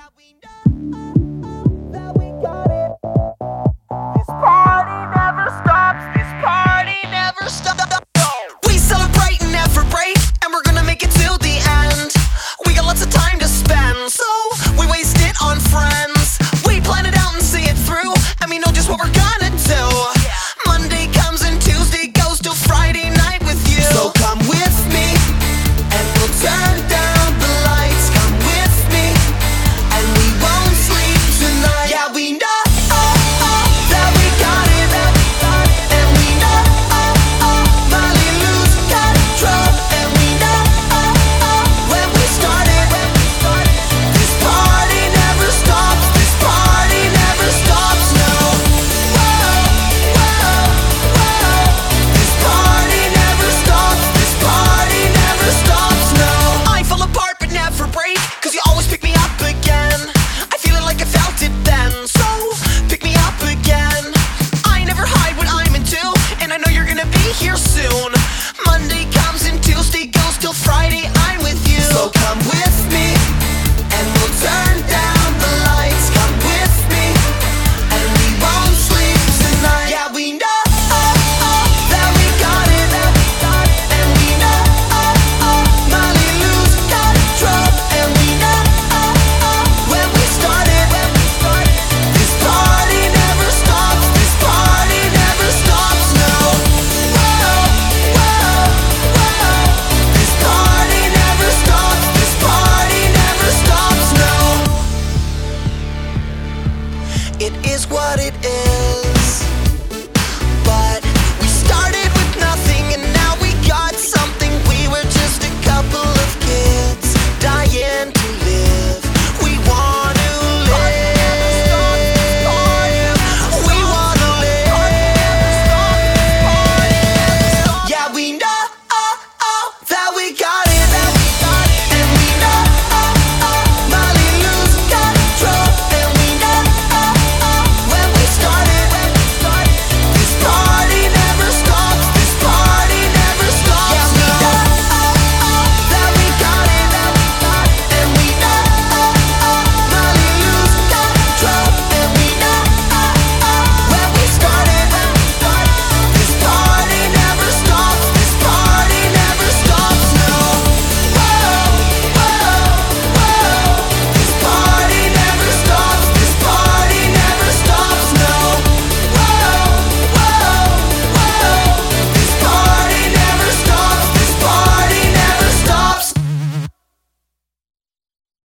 we know that we got it. This party never stops. This party never stops. We celebrate and never break, and we're gonna make it till the end. We got lots of time to spend, so we waste it on friends. We plan it out and see it through, and we know just what we're gonna do. Monday comes and Tuesday goes till Friday night with you. So come with me, and we'll turn down the lights. Come with me, and we won't sleep tonight. Yeah, we know that we got it, and we know Molly Lou's got control, and we know when we started, this party never stops. This party never stops. No, this party never stops. This party never stops. No, I fall apart but never break, 'cause you always pick me up again. I feel it like I felt it then, so pick me up again. I never hide what I'm into, and I know you're gonna be here soon. Monday comes and Tuesday goes till Friday I'm with you. So come with me, and we'll turn down the lights. Come with me, and we won't sleep tonight. Yeah, we know that we got it, and we know Molly Lou's got control, and we know when we started, this party never stops. This party never stops. No, this party never stops. This party never stops. No, it is what it is.